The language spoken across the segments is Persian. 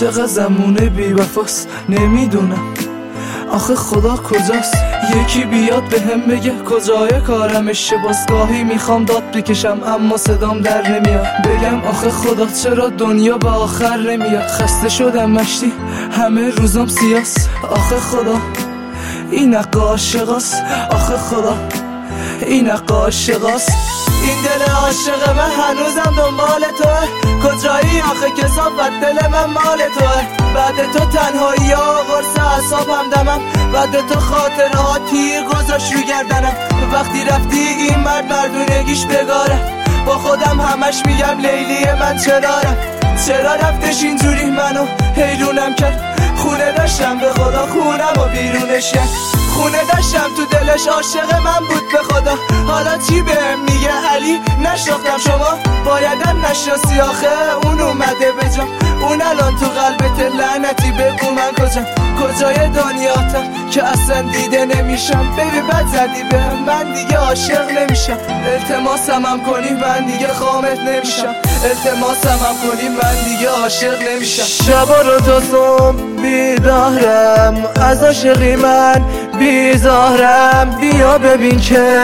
عاشق زمونه بی وفاست، نمیدونم آخه خدا کجاست. یکی بیاد به هم بگه کجای کارم اشتباس. گاهی میخوام داد بکشم اما صدام در نمیاد. بگم آخه خدا چرا دنیا به آخر نمیاد. خسته شدم مشتی همه روزم سیاست. آخه خدا این حق عاشقاست. آخه خدا این حق عاشقاست. این دل عاشق من هنوزم دنبال توه. کجایی آخه کثافت دل من مال توه. بعد تو تنهایی ها قرص اعصابم دمم. بعد تو خاطره ها تیر گذاشت رو گردنم. وقتی رفتی این مرد مردونگیش بگاره. با خودم همش میگم لیلی من چرا رفتش اینجوری منو حیرونم کرد. خونه داشتم به خدا خونم و بیرونش کرد. خونه داشتم تو دلش عاشق من بود به خدا. حالا چی بهم میگه علی نشناختم شما. بایدم نشناسی آخه اون اومده به جا. اون الان تو قلبت لعنتی بگو من کجای دنیاتم که اصلا دیده نمیشم. بیبی بد زدی به من دیگه عاشق نمیشم. التماسم هم کنی من دیگه خامت نمیشم. التماسم هم کنی من دیگه عاشق نمیشم. شبا رو تا صبح بیدارم از عاشقی من بیزارم. بیا ببین که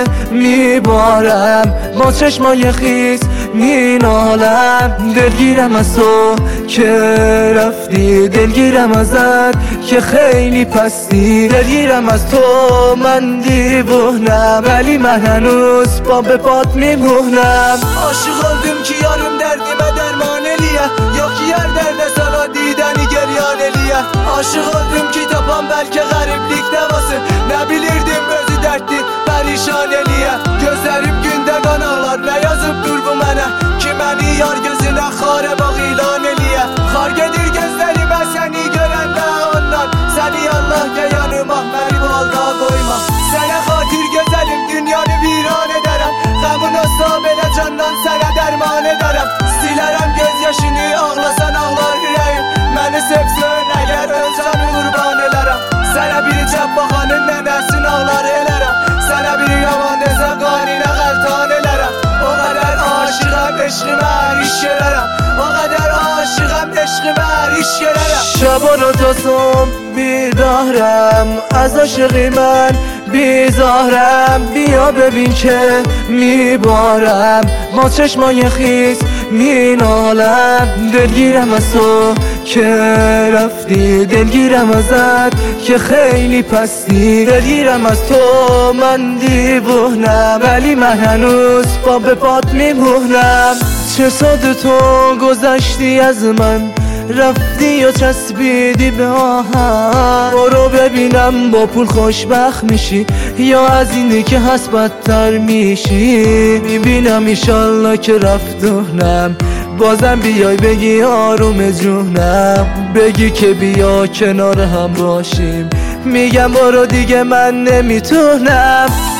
میبارم با چشمای خیس مینالم. دلگیرم از تو که رفتی، دلگیرم ازت که خیلی پستی. دلگیرم از تو من دیوونم ولی من هنوز به پات میمونم. عاشق oldum ki yarım derdime derman eliye. Yok yer derde sana dideni geryan eliye. Aşık oldum ki tapan belki gariplik devası. Ne bilirdim özü dertli perişan eliye. Gözlerim günde kan ağlar ne yazıp dur bu mene. Ki beni yar gözüne xare bak ilan eliye. Xar gedir gözlerime seni görende ondan. Seni Allah ki yanıma beni bu halda koyma. Sana xatir güzelim dünyanı viran ederim. Gamın olsa belə candan sənə dərman edərəm. Silərəm göz yaşını ağlasan ağlar ürəyim. Məni sevsən əgər öz canı qurban elərəm. Sənə biri çəp baxanın nənəsin ağlar elərəm. Sənə biri yaman desə qaninə qəltan elərəm. O qədər aşığəm eşqimə iş görərəm. O qədər aşığəm eşqimə iş görərəm. شبا رو تا صبح بیدارم از عاشقی من بیزارم. بیا ببین که میبارم با چشمای خیس مینالم. دلگیرم از تو که رفتی، دلگیرم ازت که خیلی پستی. دلگیرم از تو من دیوونم ولی من هنوز به پات میمونم. چه ساده تو گذشتی از من، رفتی و چسبیدی به آهن. برو ببینم با پول خوشبخت میشی یا از اینی که هست بدتر میشی. میبینم ایشالله که رفتونم بازم بیای بگی آروم جونم. بگی که بیا کنار هم باشیم. میگم برو دیگه من نمیتونم.